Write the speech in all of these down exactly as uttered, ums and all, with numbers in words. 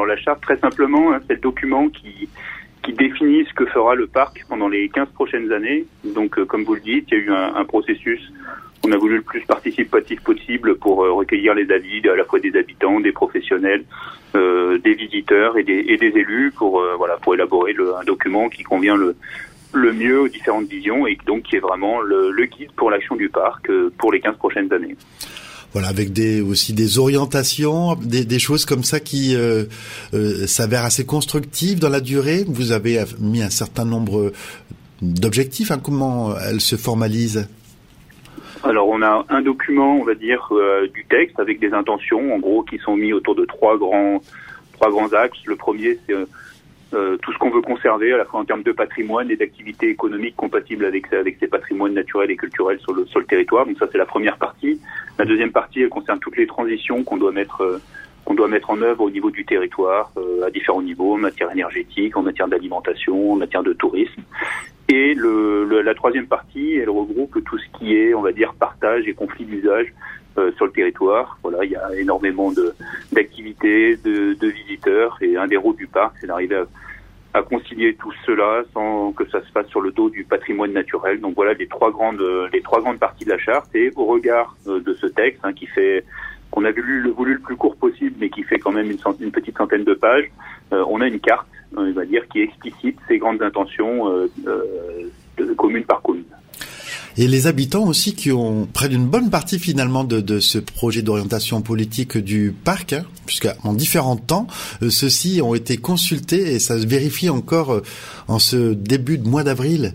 Alors la charte, très simplement, hein, c'est le document qui qui définit ce que fera le parc pendant les quinze prochaines années. Donc, euh, comme vous le dites, il y a eu un, un processus. On a voulu le plus participatif possible pour euh, recueillir les avis à la fois des habitants, des professionnels, euh, des visiteurs et des, et des élus pour euh, voilà pour élaborer le, un document qui convient le le mieux aux différentes visions et donc qui est vraiment le, le guide pour l'action du parc euh, pour les quinze prochaines années. Voilà, avec des aussi des orientations, des, des choses comme ça qui euh, euh, s'avèrent assez constructives dans la durée. Vous avez mis un certain nombre d'objectifs. Hein, comment elles se formalisent ? Alors, on a un document, on va dire, euh, du texte avec des intentions, en gros, qui sont mis autour de trois grands trois grands axes. Le premier, c'est euh, Euh, tout ce qu'on veut conserver, à la fois en termes de patrimoine et d'activités économiques compatibles avec, avec ces patrimoines naturels et culturels sur le, sur le territoire. Donc ça, c'est la première partie. La deuxième partie, elle concerne toutes les transitions qu'on doit mettre, euh, qu'on doit mettre en œuvre au niveau du territoire, euh, à différents niveaux, en matière énergétique, en matière d'alimentation, en matière de tourisme. Et le, le, la troisième partie, elle regroupe tout ce qui est, on va dire, partage et conflit d'usage euh, sur le territoire. Voilà, il y a énormément de d'activités, de, de visiteurs, et un des rôles du parc, c'est d'arriver à, à concilier tout cela sans que ça se fasse sur le dos du patrimoine naturel. Donc voilà les trois grandes les trois grandes parties de la charte. Et au regard euh, de ce texte, hein, qui fait qu'on a voulu le, voulu le plus court possible, mais qui fait quand même une, une petite centaine de pages, euh, on a une carte, on va dire, qui explicite ces grandes intentions euh, euh, de, commune par commune. Et les habitants aussi qui ont près d'une bonne partie finalement de, de ce projet d'orientation politique du parc, hein, puisqu'en différents temps, euh, ceux-ci ont été consultés et ça se vérifie encore euh, en ce début de mois d'avril.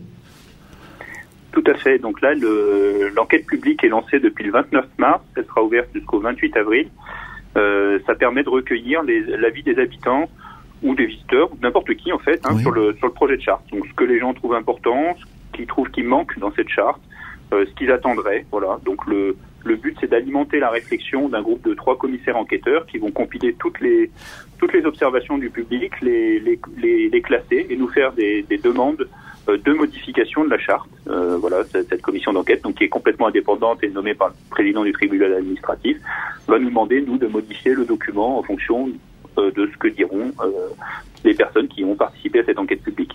Tout à fait. Donc là, le, l'enquête publique est lancée depuis le vingt-neuf mars. Elle sera ouverte jusqu'au vingt-huit avril. Euh, ça permet de recueillir les, l'avis des habitants ou des visiteurs, n'importe qui en fait, hein, oui. sur le sur le projet de charte. Donc ce que les gens trouvent important, ce qu'ils trouvent qui manque dans cette charte, euh, ce qu'ils attendraient. Voilà. Donc le le but, c'est d'alimenter la réflexion d'un groupe de trois commissaires enquêteurs qui vont compiler toutes les toutes les observations du public, les les les, les classer et nous faire des, des demandes euh, de modification de la charte. Euh, voilà, cette, cette commission d'enquête, donc qui est complètement indépendante et nommée par le président du tribunal administratif, va nous demander nous de modifier le document en fonction euh, de ce que diront euh, les personnes qui ont participé à cette enquête publique.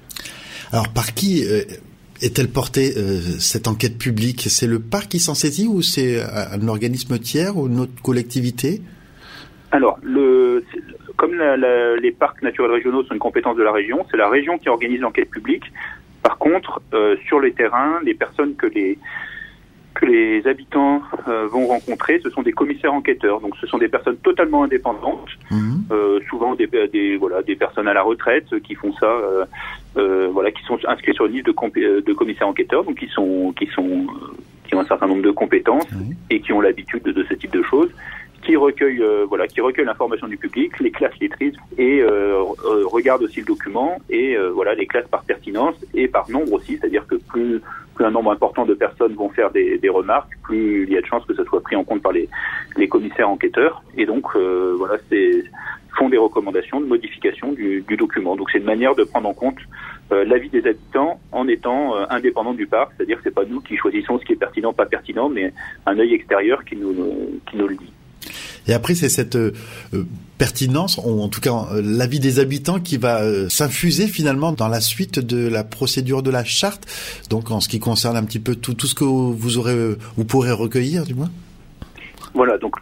Alors, par qui euh, est-elle portée, euh, cette enquête publique ? C'est le parc qui s'en saisit ou c'est un organisme tiers ou une autre collectivité ? Alors, le, comme la, la, les parcs naturels régionaux sont une compétence de la région, c'est la région qui organise l'enquête publique. Par contre, euh, sur les terrains, les personnes que les que les habitants euh, vont rencontrer, ce sont des commissaires enquêteurs. Donc, ce sont des personnes totalement indépendantes, mmh. euh, souvent des, des voilà des personnes à la retraite qui font ça, euh, euh, voilà, qui sont inscrits sur une liste de, compé- de commissaires enquêteurs, donc qui sont qui sont euh, qui ont un certain nombre de compétences mmh. et qui ont l'habitude de, de ce type de choses, qui recueillent euh, voilà qui recueillent l'information du public, les classent, les trient et euh, euh, regardent aussi le document et euh, voilà les classent par pertinence et par nombre aussi, c'est-à-dire que plus plus un nombre important de personnes vont faire des, des remarques, plus il y a de chances que ça soit pris en compte par les, les commissaires enquêteurs. Et donc, euh, voilà, c'est font des recommandations de modification du, du document. Donc, c'est une manière de prendre en compte euh, l'avis des habitants en étant euh, indépendant du parc. C'est-à-dire que c'est pas nous qui choisissons ce qui est pertinent, pas pertinent, mais un œil extérieur qui nous, qui nous le dit. Et après, c'est cette euh, pertinence, ou en tout cas euh, l'avis des habitants qui va euh, s'infuser finalement dans la suite de la procédure de la charte. Donc, en ce qui concerne un petit peu tout, tout ce que vous aurez, vous pourrez recueillir, du moins. Voilà. Donc,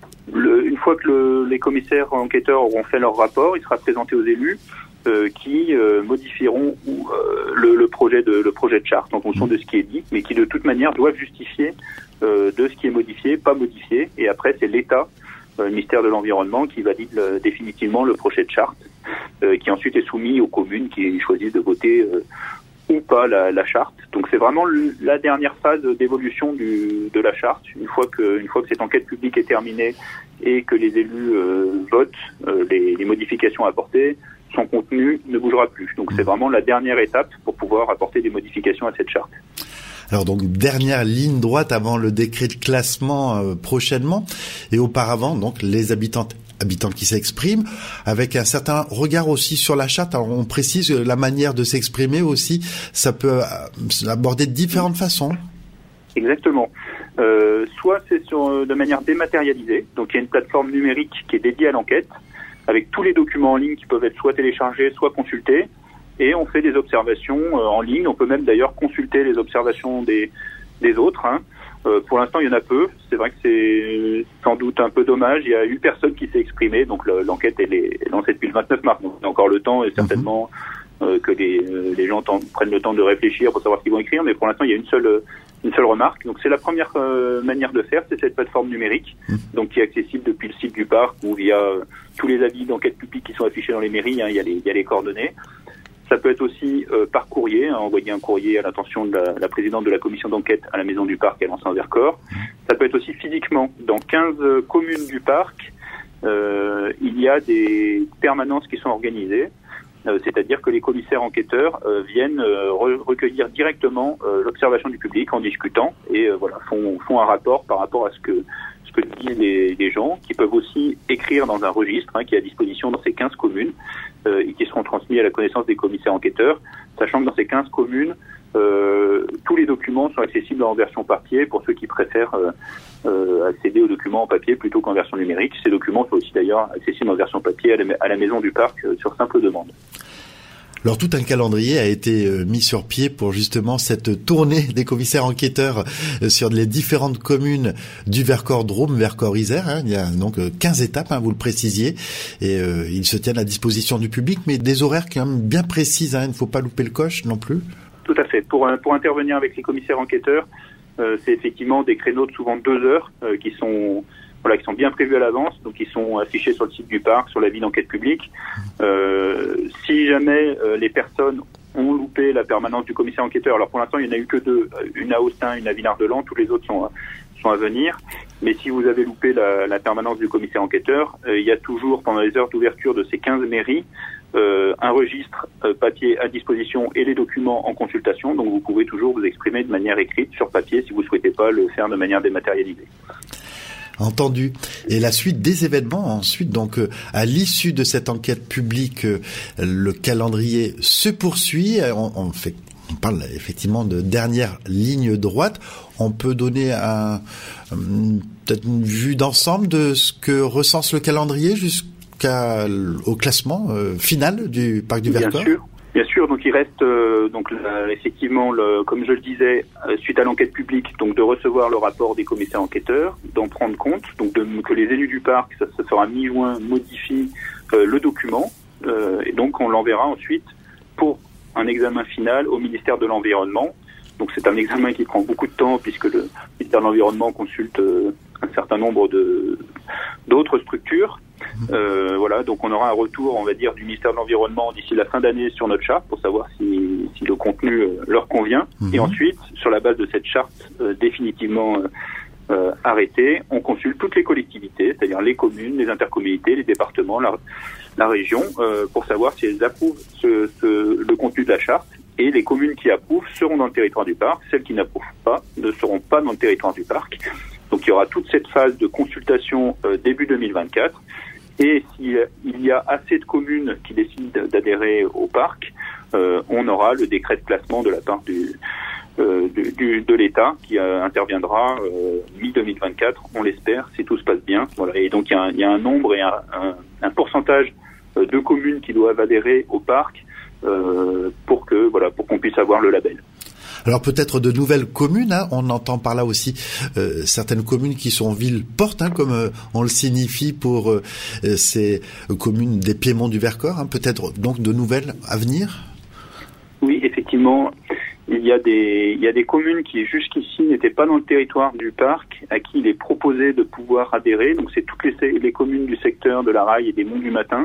le, une fois que le, les commissaires enquêteurs auront fait leur rapport, il sera présenté aux élus euh, qui euh, modifieront ou, euh, le, le projet de le projet de charte en fonction mmh. de ce qui est dit, mais qui de toute manière doivent justifier euh, de ce qui est modifié, pas modifié. Et après, c'est l'État. Le ministère de l'Environnement qui valide le, définitivement le projet de charte, euh, qui ensuite est soumis aux communes qui choisissent de voter euh, ou pas la, la charte. Donc c'est vraiment le, la dernière phase d'évolution du, de la charte. Une fois que, une fois que cette enquête publique est terminée et que les élus euh, votent, euh, les, les modifications apportées, son contenu ne bougera plus. Donc c'est vraiment la dernière étape pour pouvoir apporter des modifications à cette charte. Alors donc dernière ligne droite avant le décret de classement euh, prochainement et auparavant donc les habitants habitants qui s'expriment avec un certain regard aussi sur la charte. Alors on précise la manière de s'exprimer aussi, ça peut aborder de différentes façons. Exactement. Euh, soit c'est sur, de manière dématérialisée, donc il y a une plateforme numérique qui est dédiée à l'enquête. avec tous les documents en ligne qui peuvent être soit téléchargés, soit consultés. Et on fait des observations euh, en ligne. On peut même d'ailleurs consulter les observations des, des autres. Hein. Euh, pour l'instant, il y en a peu. C'est vrai que c'est sans doute un peu dommage. Il y a une personne qui s'est exprimée. Donc le, l'enquête elle est lancée depuis le vingt-neuf mars. Donc il y a encore le temps et certainement euh, que les, euh, les gens t- prennent le temps de réfléchir pour savoir ce qu'ils vont écrire. Mais pour l'instant, il y a une seule, une seule remarque. Donc c'est la première euh, manière de faire. C'est cette plateforme numérique donc qui est accessible depuis le site du parc où il y a euh, tous les avis d'enquête publique qui sont affichés dans les mairies. Hein. Il y a les, il y a les coordonnées. Ça peut être aussi euh, par courrier, hein, envoyer un courrier à l'attention de la, la présidente de la commission d'enquête à la maison du parc à Lens-en-Vercors. Ça peut être aussi physiquement. Dans quinze euh, communes du parc, euh, il y a des permanences qui sont organisées, euh, c'est-à-dire que les commissaires enquêteurs euh, viennent euh, re- recueillir directement euh, l'observation du public en discutant et euh, voilà font, font un rapport par rapport à ce que ce que disent les, les gens, qui peuvent aussi écrire dans un registre hein, qui est à disposition dans ces quinze communes euh, et qui seront transmis à la connaissance des commissaires enquêteurs, sachant que dans ces quinze communes, euh, tous les documents sont accessibles en version papier pour ceux qui préfèrent euh, euh, accéder aux documents en papier plutôt qu'en version numérique. Ces documents sont aussi d'ailleurs accessibles en version papier à la, à la maison du parc euh, sur simple demande. Alors tout un calendrier a été mis sur pied pour justement cette tournée des commissaires enquêteurs sur les différentes communes du Vercors-Drôme, Vercors-Isère. Hein. Il y a donc quinze étapes, hein, vous le précisiez, et euh, ils se tiennent à disposition du public, mais des horaires quand même bien précises. Hein. Il ne faut pas louper le coche non plus. Tout à fait. Pour, pour intervenir avec les commissaires enquêteurs, euh, c'est effectivement des créneaux de souvent deux heures euh, qui sont... Voilà, qui sont bien prévus à l'avance, donc ils sont affichés sur le site du parc, sur l'avis d'enquête publique. Euh, si jamais euh, les personnes ont loupé la permanence du commissaire enquêteur, alors pour l'instant il n'y en a eu que deux, une à Austin, une à Villard-de-Lans, tous les autres sont, sont à venir. Mais si vous avez loupé la, la permanence du commissaire enquêteur, euh, il y a toujours pendant les heures d'ouverture de ces quinze mairies euh, un registre euh, papier à disposition et les documents en consultation, donc vous pouvez toujours vous exprimer de manière écrite sur papier si vous ne souhaitez pas le faire de manière dématérialisée. Entendu. Et la suite des événements ensuite, donc euh, à l'issue de cette enquête publique, euh, le calendrier se poursuit. On, on fait, on parle effectivement de dernière ligne droite. On peut donner un, peut-être une vue d'ensemble de ce que recense le calendrier jusqu'au classement euh, final du parc du Vercors. Bien sûr. Bien sûr, donc il reste euh, donc là, effectivement, le, comme je le disais, euh, suite à l'enquête publique, donc de recevoir le rapport des commissaires enquêteurs, d'en prendre compte, donc de, que les élus du parc, ça, ça sera mi-juin, modifient euh, le document, euh, et donc on l'enverra ensuite pour un examen final au ministère de l'Environnement. Donc c'est un examen qui prend beaucoup de temps puisque le ministère de l'Environnement consulte euh, un certain nombre de d'autres structures. Euh, voilà, donc on aura un retour, on va dire, du ministère de l'Environnement d'ici la fin d'année sur notre charte pour savoir si, si le contenu euh, leur convient. Mmh. Et ensuite, sur la base de cette charte euh, définitivement euh, euh, arrêtée, on consulte toutes les collectivités, c'est-à-dire les communes, les intercommunalités, les départements, la, la région, euh, pour savoir si elles approuvent ce, ce, le contenu de la charte. Et les communes qui approuvent seront dans le territoire du parc. Celles qui n'approuvent pas ne seront pas dans le territoire du parc. Donc il y aura toute cette phase de consultation euh, début deux mille vingt-quatre. Et s'il y a assez de communes qui décident d'adhérer au parc, euh, on aura le décret de classement de la part du, euh, du, du, de l'État qui euh, interviendra euh, mi deux mille vingt-quatre, on l'espère, si tout se passe bien. Voilà. Et donc il y a un, il y a un nombre et un, un, un pourcentage de communes qui doivent adhérer au parc euh, pour que voilà pour qu'on puisse avoir le label. Alors peut-être de nouvelles communes, hein, on entend par là aussi euh, certaines communes qui sont villes portes, hein, comme euh, on le signifie pour euh, ces communes des Piémonts du Vercors, hein, peut-être donc de nouvelles à venir. Oui, effectivement, il y a des il y a des communes qui jusqu'ici n'étaient pas dans le territoire du parc, à qui il est proposé de pouvoir adhérer. Donc c'est toutes les, les communes du secteur de la Raille et des Monts du Matin.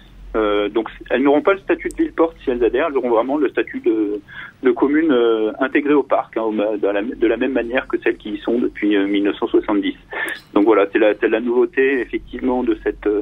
Euh, donc elles n'auront pas le statut de ville porte si elles adhèrent, elles auront vraiment le statut de, de commune euh, intégrée au parc, hein, de, la, de la même manière que celles qui y sont depuis euh, mille neuf cent soixante-dix. Donc voilà, c'est la, c'est la nouveauté effectivement de cette euh,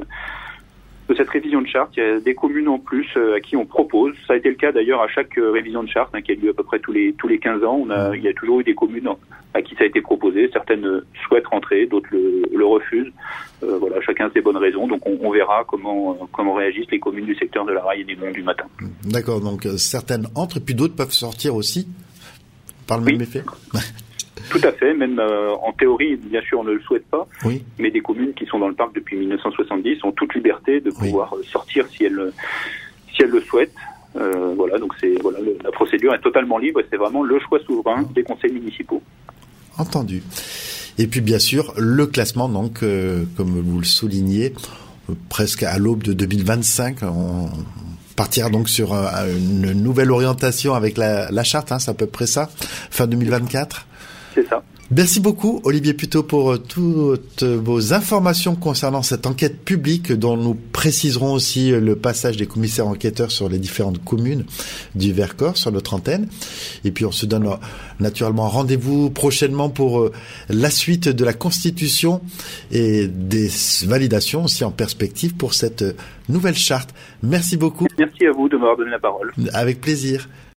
de cette révision de charte. Il y a des communes en plus euh, à qui on propose. Ça a été le cas d'ailleurs à chaque euh, révision de charte, hein, qui a lieu à peu près tous les tous les quinze ans. On a, il y a toujours eu des communes à qui ça a été proposé. Certaines souhaitent rentrer, d'autres le, le refusent. Euh, voilà, chacun a ses bonnes raisons. Donc on, on verra comment euh, comment réagissent les communes du secteur de la Raille et des Monts du Matin. D'accord. Donc euh, certaines entrent, puis d'autres peuvent sortir aussi par le oui. même effet. Tout à fait, même euh, en théorie, bien sûr, on ne le souhaite pas, oui. mais des communes qui sont dans le parc depuis mille neuf cent soixante-dix ont toute liberté de pouvoir oui. sortir si elles, si elles le souhaitent. Euh, voilà, donc c'est voilà, le, la procédure est totalement libre et c'est vraiment le choix souverain des conseils municipaux. Entendu. Et puis bien sûr, le classement, donc, euh, comme vous le soulignez, euh, presque à l'aube de deux mille vingt-cinq, on partira donc sur euh, une nouvelle orientation avec la, la charte, hein, c'est à peu près ça, fin deux mille vingt-quatre. C'est ça. Merci beaucoup, Olivier Puteaux, pour toutes vos informations concernant cette enquête publique dont nous préciserons aussi le passage des commissaires enquêteurs sur les différentes communes du Vercors sur notre antenne. Et puis on se donne naturellement rendez-vous prochainement pour la suite de la Constitution et des validations aussi en perspective pour cette nouvelle charte. Merci beaucoup. Merci à vous de m'avoir donné la parole. Avec plaisir.